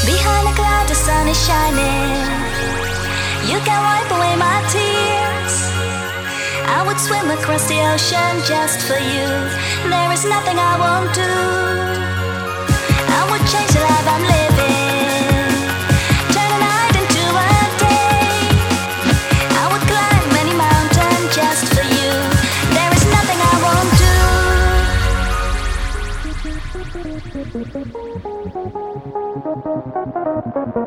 Behind a cloud, the sun is shining. You can wipe away my tears. I would swim across the ocean just for you. There is nothing I won't do. I would change the life I'm living, turn a night into a day. I would climb any mountain just for you. There is nothing I won't do.